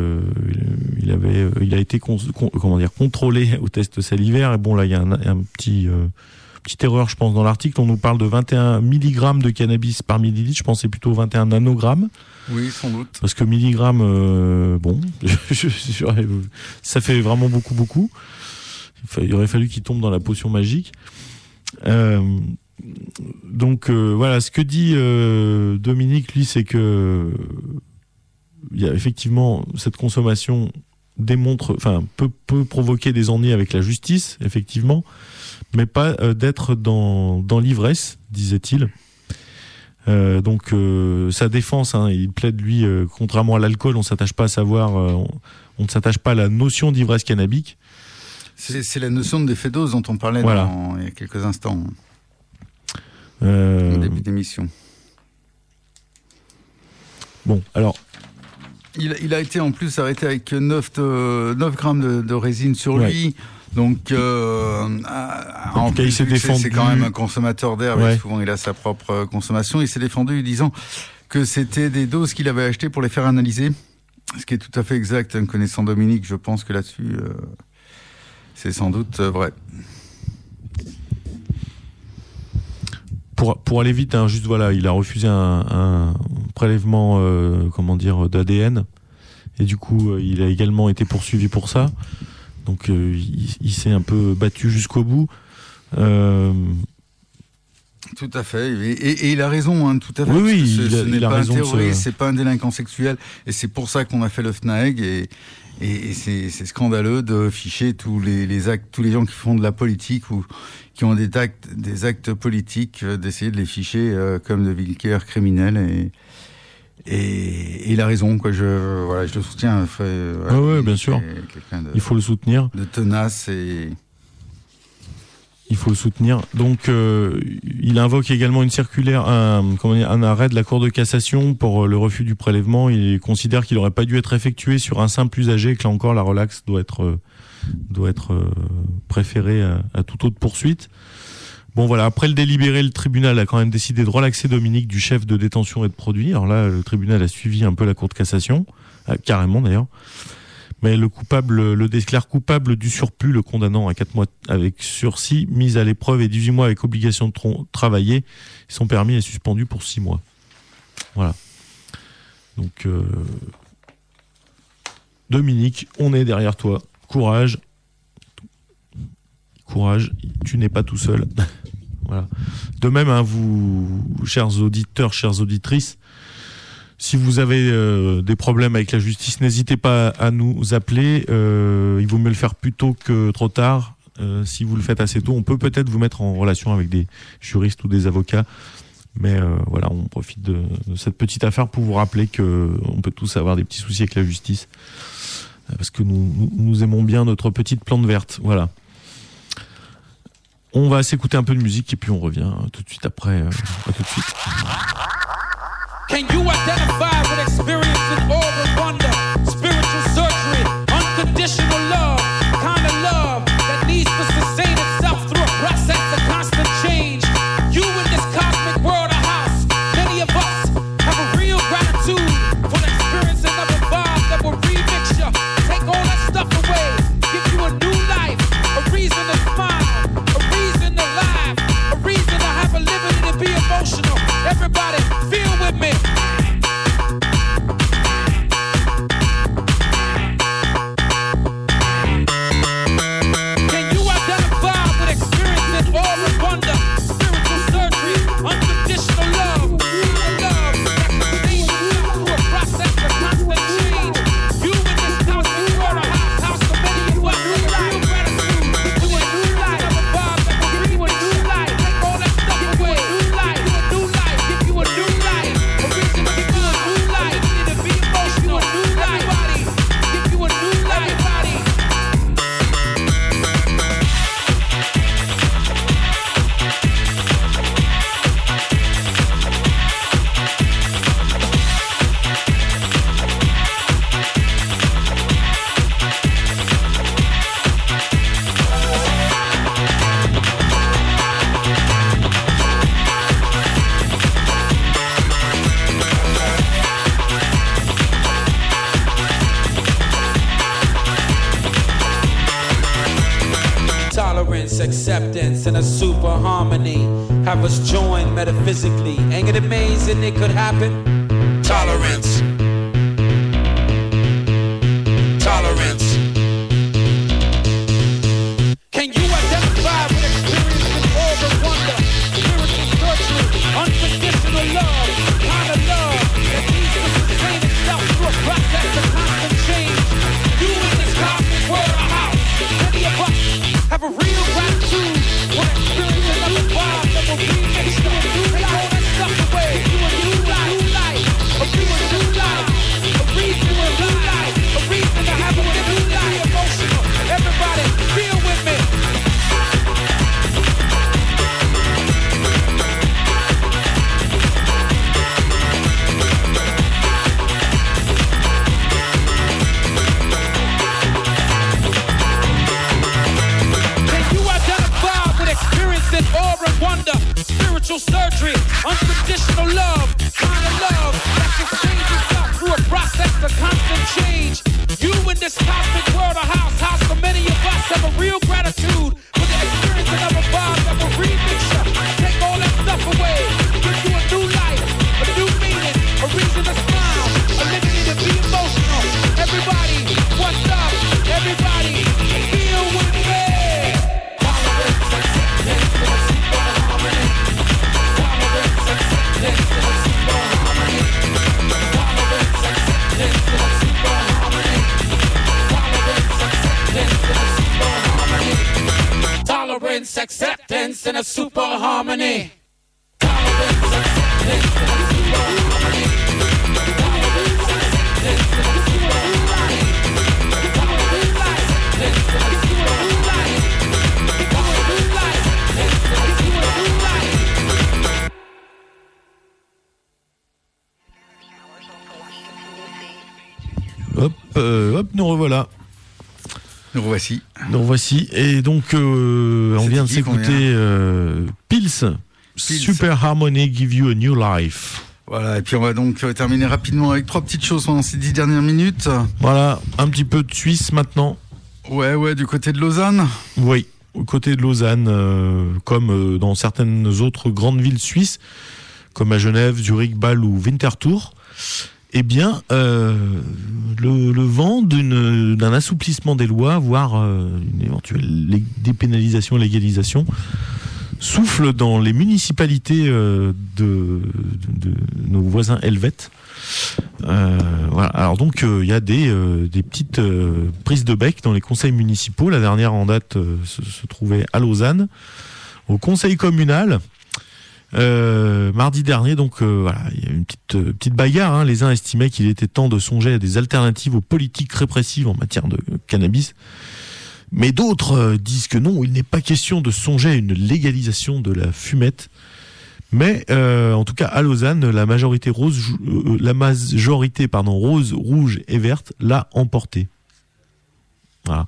contrôlé au test salivaire. Et bon, là, il y a un petite erreur, je pense, dans l'article. On nous parle de 21 mg de cannabis par millilitre. Je pense que c'est plutôt 21 nanogrammes. Oui, sans doute. Parce que milligrammes, ça fait vraiment beaucoup. Il aurait fallu qu'il tombe dans la potion magique. Donc voilà, ce que dit Dominique, lui, c'est que il y a effectivement cette consommation peut provoquer des ennuis avec la justice, effectivement, mais pas d'être dans l'ivresse, disait-il. Donc sa défense, il plaide lui, contrairement à l'alcool, on s'attache pas à savoir, on ne s'attache pas à la notion d'ivresse cannabique. C'est la notion d'effet dose dont on parlait il y a quelques instants, au début d'émission. Bon, alors. Il a été en plus arrêté avec 9 grammes de résine sur lui. Donc, en plus, il s'est défendu. C'est quand même un consommateur d'herbe. Ouais. Souvent, il a sa propre consommation. Il s'est défendu disant que c'était des doses qu'il avait achetées pour les faire analyser. Ce qui est tout à fait exact. Connaissant Dominique, je pense que là-dessus, c'est sans doute vrai. Pour aller vite, juste voilà, il a refusé un prélèvement, d'ADN, et du coup, il a également été poursuivi pour ça. Donc, il s'est un peu battu jusqu'au bout. Tout à fait, et il a raison, hein, tout à fait. Oui, ce n'est pas un terroriste, ce... c'est pas un délinquant sexuel, et c'est pour ça qu'on a fait le FNAEG, et c'est scandaleux de ficher tous les actes, tous les gens qui font de la politique ou qui ont des actes politiques, d'essayer de les ficher comme de vulgaires criminels, et il a raison, quoi. Je le soutiens. Ouais, bien sûr. Il faut le soutenir. De tenace et. Il faut le soutenir. Donc, il invoque également une circulaire, un arrêt de la Cour de cassation pour le refus du prélèvement. Il considère qu'il n'aurait pas dû être effectué sur un simple usager et que là encore, la relaxe doit être préférée à toute autre poursuite. Bon, voilà. Après le délibéré, le tribunal a quand même décidé de relaxer Dominique du chef de détention et de produit. Alors là, le tribunal a suivi un peu la Cour de cassation, carrément d'ailleurs. Mais le coupable le déclare coupable du surplus, le condamnant à 4 mois avec sursis, mise à l'épreuve et 18 mois avec obligation de travailler. Son permis est suspendu pour 6 mois. Voilà. Donc, Dominique, on est derrière toi. Courage. Courage, tu n'es pas tout seul. Voilà. De même, hein, vous, chers auditeurs, chères auditrices, si vous avez des problèmes avec la justice, n'hésitez pas à nous appeler. Il vaut mieux le faire plus tôt que trop tard. Si vous le faites assez tôt, on peut peut-être vous mettre en relation avec des juristes ou des avocats. Mais voilà, on profite de cette petite affaire pour vous rappeler que on peut tous avoir des petits soucis avec la justice. Parce que nous aimons bien notre petite plante verte. Voilà. On va s'écouter un peu de musique et puis on revient tout de suite après. À tout de suite. Can you identify with experiencing awe and wonder, spiritual surgery, unconditional love, kind of love that needs to sustain itself through a process of constant change? You in this cosmic world of house, many of us have a real gratitude for the experiencing of a vibe that will remix you, take all that stuff away, give you a new life, a reason to smile, a reason to laugh, a reason to have a liberty to be emotional. Everybody, feel with me. Acceptance and a super harmony have us joined metaphysically. Ain't it amazing it could happen? Tolerance. Tolerance. Can you identify with experiencing all the wonder, spiritual surgery, unconditional love, kind of love that needs to sustain itself through a process of constant change? You in this cosmic world of house, many of us have a real gratitude for experiencing another vibe that will remix you. Take all that stuff away. Give you a new life, a new life, a reason to life, a reason to have a new life, emotional. Everybody, feel with me. Experiencing awe and wonder, spiritual surgery, unconditional love, kind of love that can change itself through a process of constant change. You in this cosmic world of house, so many of us have a real gratitude for the experiencing of a vibe that will remix you, take all that stuff away, give you a new life, a new meaning, a reason to smile, a liberty to be emotional. Everybody, what's up? Everybody, feel with me. Tolerance, acceptance. acceptance, and a super harmony. Hop, nous revoilà. Nous revoici. Et donc, on vient de s'écouter Pils, Super Harmony Give You a New Life. Voilà, et puis on va donc terminer rapidement avec 3 petites choses pendant ces 10 dernières minutes. Voilà, un petit peu de Suisse maintenant. Ouais, du côté de Lausanne. Oui, au côté de Lausanne, comme dans certaines autres grandes villes suisses, comme à Genève, Zurich, Bâle ou Winterthur. Eh bien, le vent d'un assouplissement des lois, voire une éventuelle dépénalisation, légalisation, souffle dans les municipalités de nos voisins helvètes. Voilà. Alors donc, il y a des petites prises de bec dans les conseils municipaux. La dernière en date se trouvait à Lausanne, au conseil communal. Mardi dernier, donc voilà, il y a eu une petite bagarre. Hein. Les uns estimaient qu'il était temps de songer à des alternatives aux politiques répressives en matière de cannabis, mais d'autres disent que non, il n'est pas question de songer à une légalisation de la fumette. Mais en tout cas, à Lausanne, la majorité rose, rouge et verte l'a emporté. Voilà.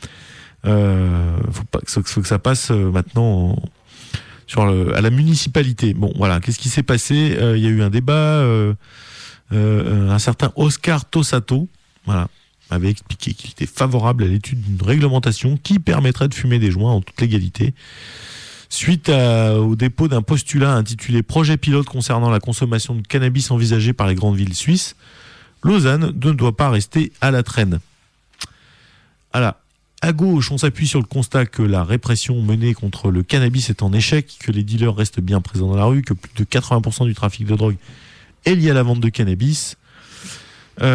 Faut que ça passe maintenant. À la municipalité. Bon, voilà. Qu'est-ce qui s'est passé ? Il y a eu un débat. Un certain Oscar Tossato, voilà, avait expliqué qu'il était favorable à l'étude d'une réglementation qui permettrait de fumer des joints en toute légalité. Suite au dépôt d'un postulat intitulé Projet pilote concernant la consommation de cannabis envisagée par les grandes villes suisses, Lausanne ne doit pas rester à la traîne. Voilà. À gauche, on s'appuie sur le constat que la répression menée contre le cannabis est en échec, que les dealers restent bien présents dans la rue, que plus de 80% du trafic de drogue est lié à la vente de cannabis. Pour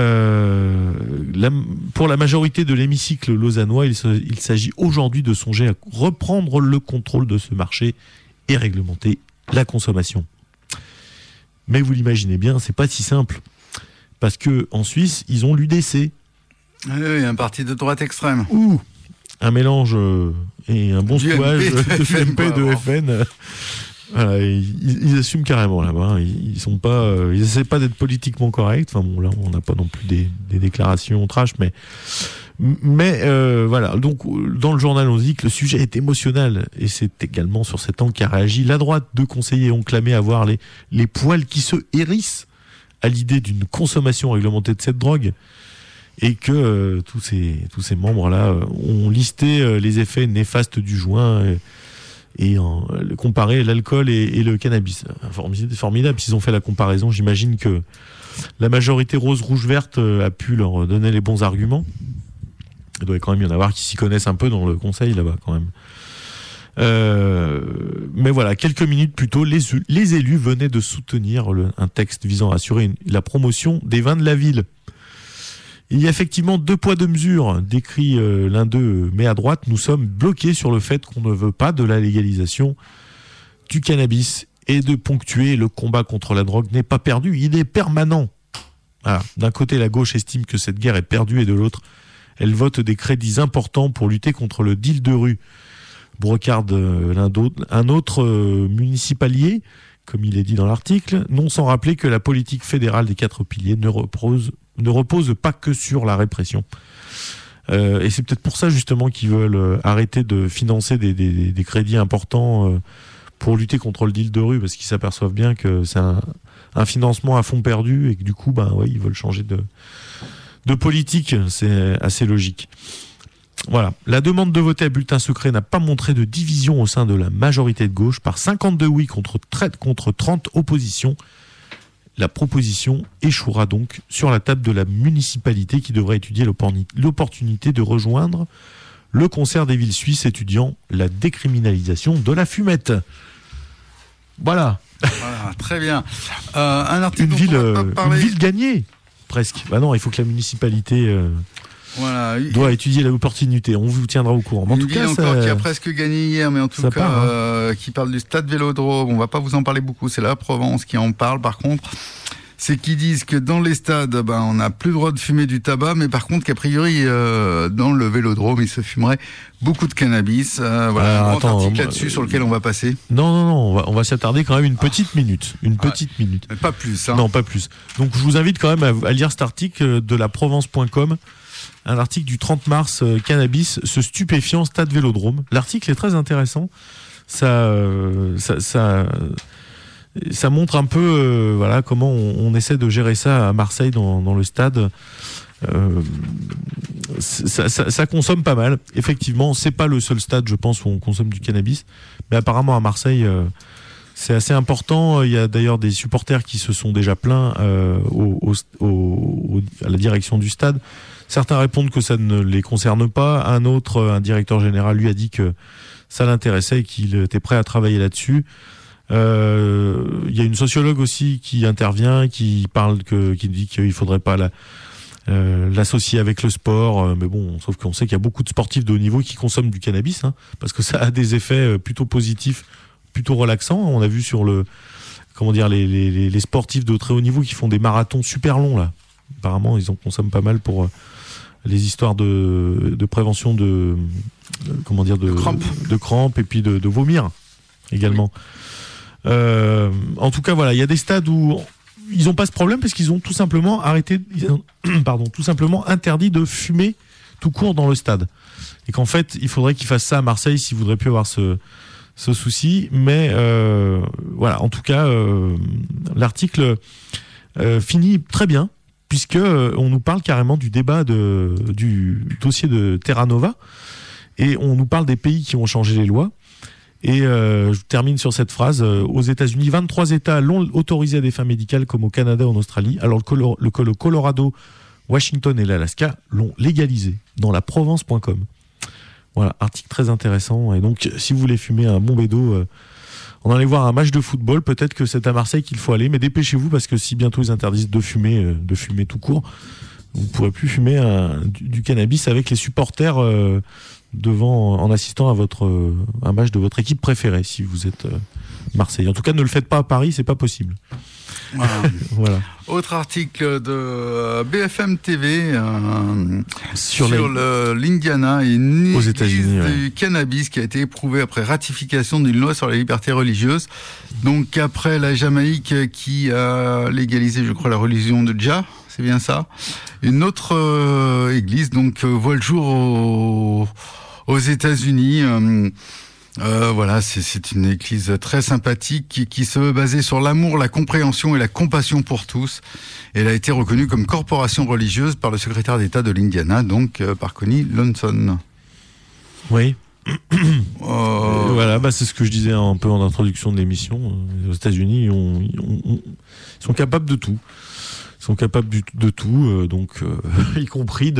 la majorité de l'hémicycle lausannois, il s'agit aujourd'hui de songer à reprendre le contrôle de ce marché et réglementer la consommation. Mais vous l'imaginez bien, c'est pas si simple. Parce que en Suisse, ils ont l'UDC. Oui, un parti de droite extrême. Ouh, un mélange et un bon secouage de FNP, de FN. Voilà, ils assument carrément là-bas. Ils essaient pas d'être politiquement corrects. Enfin bon, là, on n'a pas non plus des déclarations trash, mais voilà. Donc, dans le journal, on dit que le sujet est émotionnel, et c'est également sur cet angle qu'a réagi la droite. 2 conseillers ont clamé avoir les poils qui se hérissent à l'idée d'une consommation réglementée de cette drogue. Et que tous ces membres-là ont listé les effets néfastes du joint et comparé l'alcool et le cannabis. Formidable. S'ils ont fait la comparaison, j'imagine que la majorité rose-rouge-verte a pu leur donner les bons arguments. Il doit quand même y en avoir qui s'y connaissent un peu dans le conseil là-bas quand même. Mais voilà, quelques minutes plus tôt, les élus venaient de soutenir un texte visant à assurer la promotion des vins de la ville. Il y a effectivement 2 poids 2 mesures, décrit l'un d'eux, mais à droite, nous sommes bloqués sur le fait qu'on ne veut pas de la légalisation du cannabis et de ponctuer le combat contre la drogue n'est pas perdu, il est permanent. Voilà. D'un côté, la gauche estime que cette guerre est perdue et de l'autre, elle vote des crédits importants pour lutter contre le deal de rue. Brocarde un autre municipalier, comme il est dit dans l'article, non sans rappeler que la politique fédérale des 4 piliers ne repose pas que sur la répression. Et c'est peut-être pour ça justement qu'ils veulent arrêter de financer des crédits importants pour lutter contre le deal de rue, parce qu'ils s'aperçoivent bien que c'est un financement à fond perdu et que du coup, ils veulent changer de politique. C'est assez logique. Voilà. La demande de voter à bulletin secret n'a pas montré de division au sein de la majorité de gauche. Par 52 oui contre 30 oppositions, la proposition échouera donc sur la table de la municipalité qui devrait étudier l'opportunité de rejoindre le concert des villes suisses étudiant la décriminalisation de la fumette. Voilà. Voilà, très bien. Un article une ville gagnée, presque. Non, il faut que la municipalité doit étudier l'opportunité. On vous tiendra au courant. Mais en tout cas, qui a presque gagné hier, mais en tout cas, qui parle du stade Vélodrome. On va pas vous en parler beaucoup. C'est la Provence qui en parle. Par contre, c'est qu'ils disent que dans les stades, on n'a plus le droit de fumer du tabac, mais par contre, qu'a priori, dans le Vélodrome, il se fumerait beaucoup de cannabis. Voilà, un grand article là-dessus sur lequel on va passer. Non, on va s'attarder quand même une petite minute. Une petite minute. Mais pas plus. Hein. Non, pas plus. Donc, je vous invite quand même à lire cet article de la Provence.com. Un article du 30 mars, cannabis, ce stupéfiant stade Vélodrome. L'article est très intéressant. Ça montre un peu comment on essaie de gérer ça à Marseille dans le stade. Ça consomme pas mal. Effectivement, c'est pas le seul stade, je pense, où on consomme du cannabis. Mais apparemment à Marseille, c'est assez important. Il y a d'ailleurs des supporters qui se sont déjà plaints à la direction du stade. Certains répondent que ça ne les concerne pas. Un directeur général, lui a dit que ça l'intéressait et qu'il était prêt à travailler là-dessus. Il y a une sociologue aussi qui intervient, qui dit qu'il faudrait pas l'associer avec le sport, mais bon, sauf qu'on sait qu'il y a beaucoup de sportifs de haut niveau qui consomment du cannabis, parce que ça a des effets plutôt positifs, plutôt relaxants. On a vu sur les sportifs de très haut niveau qui font des marathons super longs là. Apparemment, ils en consomment pas mal pour les histoires de prévention de crampes et puis de vomir également. En tout cas, voilà, il y a des stades où ils n'ont pas ce problème parce qu'ils ont tout simplement interdit de fumer tout court dans le stade. Et qu'en fait, il faudrait qu'ils fassent ça à Marseille s'ils voudraient plus avoir ce souci. Mais voilà, en tout cas, l'article finit très bien puisque on nous parle carrément du débat du dossier de Terra Nova et on nous parle des pays qui ont changé les lois. Et je termine sur cette phrase. Aux États-Unis, 23 États l'ont autorisé à des fins médicales, comme au Canada ou en Australie. Alors le Colorado, Washington et l'Alaska l'ont légalisé dans la Provence.com. Voilà, article très intéressant. Et donc, si vous voulez fumer un bon bédo, on allait voir un match de football. Peut-être que c'est à Marseille qu'il faut aller, mais dépêchez-vous parce que si bientôt ils interdisent de fumer tout court, vous ne pourrez plus fumer du cannabis avec les supporters. En assistant à un match de votre équipe préférée si vous êtes Marseillais. En tout cas, ne le faites pas à Paris, c'est pas possible. Voilà. Autre article de BFM TV sur l'Indiana et une aux États-Unis du cannabis qui a été éprouvée après ratification d'une loi sur la liberté religieuse. Donc après la Jamaïque qui a légalisé, je crois, la religion de Jah, c'est bien ça. Une autre église voit le jour aux États-Unis. Voilà, c'est une église très sympathique qui se veut baser sur l'amour, la compréhension et la compassion pour tous. Elle a été reconnue comme corporation religieuse par le secrétaire d'État de l'Indiana, par Connie Loneson. Oui. Voilà, c'est ce que je disais un peu en introduction de l'émission. Aux États-Unis, ils sont capables de tout. Ils sont capables de tout, y compris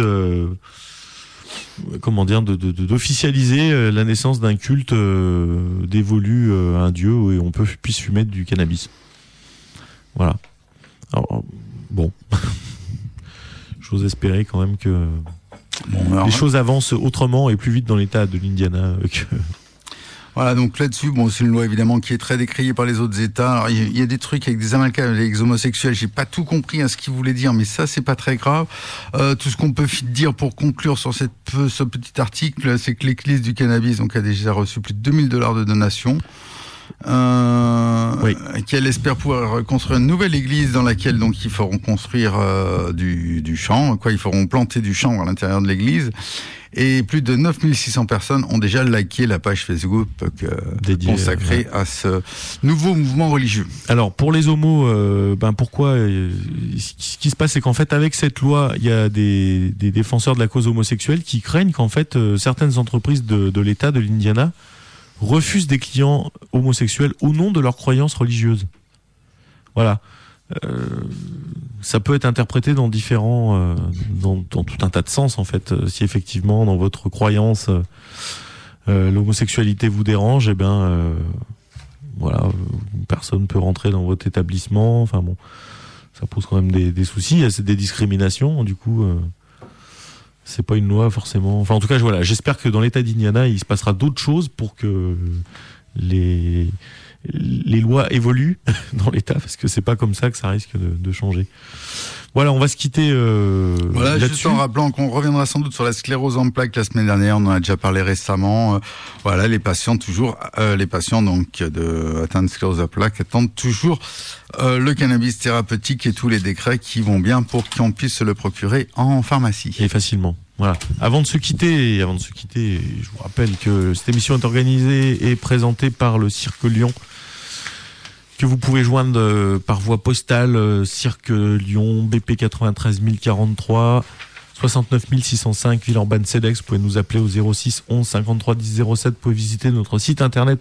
d'officialiser la naissance d'un culte dévolu à un dieu et on puisse fumer du cannabis. Voilà. Alors, bon. J'ose espérer quand même que les choses avancent autrement et plus vite dans l'état de l'Indiana que... Voilà, donc là-dessus, c'est une loi évidemment qui est très décriée par les autres États. Alors, il y a des trucs avec des amalgames avec les homosexuels. J'ai pas tout compris à ce qu'ils voulaient dire, mais ça, c'est pas très grave. Tout ce qu'on peut dire pour conclure sur ce petit article, c'est que l'église du cannabis a déjà reçu plus de $2000 de donations. Qu'elle espère pouvoir construire une nouvelle église dans laquelle ils feront construire du champ. Ils feront planter du champ à l'intérieur de l'église. Et plus de 9600 personnes ont déjà liké la page Facebook consacrée à ce nouveau mouvement religieux. Alors pour les homos, pourquoi ce qui se passe, c'est qu'en fait avec cette loi, il y a des défenseurs de la cause homosexuelle qui craignent qu'en fait certaines entreprises de l'État de l'Indiana refusent des clients homosexuels au nom de leurs croyances religieuses. Voilà. Ça peut être interprété dans dans tout un tas de sens en fait. Si effectivement dans votre croyance l'homosexualité vous dérange, voilà, personne peut rentrer dans votre établissement. Enfin bon, ça pose quand même des soucis. C'est des discriminations du coup. C'est pas une loi forcément. Enfin, en tout cas, voilà, j'espère que dans l'État d'Indiana, il se passera d'autres choses pour que les lois évoluent dans l'État, parce que c'est pas comme ça que ça risque de changer. Voilà, on va se quitter voilà, là-dessus. Juste en rappelant qu'on reviendra sans doute sur la sclérose en plaques la semaine dernière, on en a déjà parlé récemment. Voilà, les patients donc atteints de sclérose en plaques attendent toujours le cannabis thérapeutique et tous les décrets qui vont bien pour qu'on puisse se le procurer en pharmacie. Et facilement. Voilà. Avant de se quitter, je vous rappelle que cette émission est organisée et présentée par le Cirque Lyon, que vous pouvez joindre par voie postale, Cirque Lyon, BP 93 043, 69 605 Villeurbanne Cedex. Vous pouvez nous appeler au 06 11 53 10 07. Vous pouvez visiter notre site internet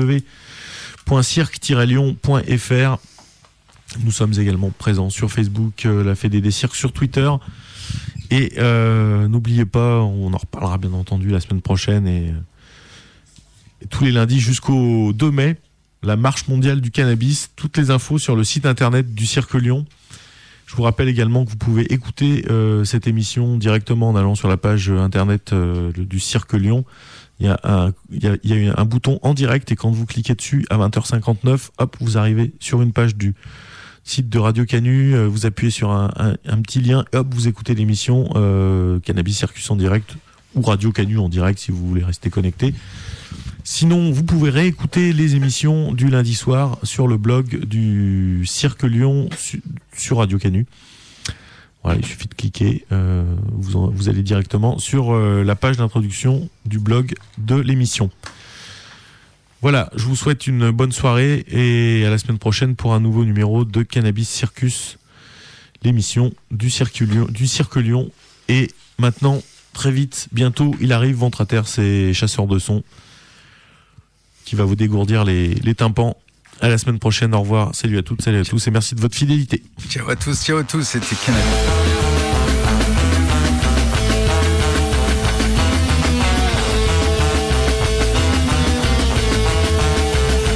www.cirque-lyon.fr. Nous sommes également présents sur Facebook, la Fédé des Cirques, sur Twitter. Et n'oubliez pas, on en reparlera bien entendu la semaine prochaine et tous les lundis jusqu'au 2 mai, la marche mondiale du cannabis. Toutes les infos sur le site internet du Cirque Lyon. Je vous rappelle également que vous pouvez écouter cette émission directement en allant sur la page internet du Cirque Lyon. Il y a un bouton en direct et quand vous cliquez dessus à 20h59, hop, vous arrivez sur une page du site de Radio Canu. Vous appuyez sur un petit lien, hop, vous écoutez l'émission Cannabis Circus en direct ou Radio Canu en direct si vous voulez rester connecté. Sinon, vous pouvez réécouter les émissions du lundi soir sur le blog du Cirque Lyon sur Radio Canu. Voilà, il suffit de cliquer, vous allez directement sur la page d'introduction du blog de l'émission. Voilà, je vous souhaite une bonne soirée et à la semaine prochaine pour un nouveau numéro de Cannabis Circus, l'émission du Cirque Lyon. Et maintenant, très vite, bientôt, il arrive, Ventre à Terre, c'est Chasseur de Son, qui va vous dégourdir les tympans. À la semaine prochaine, au revoir, salut à toutes, salut à tous et merci de votre fidélité. Ciao à tous, c'était Cannabis.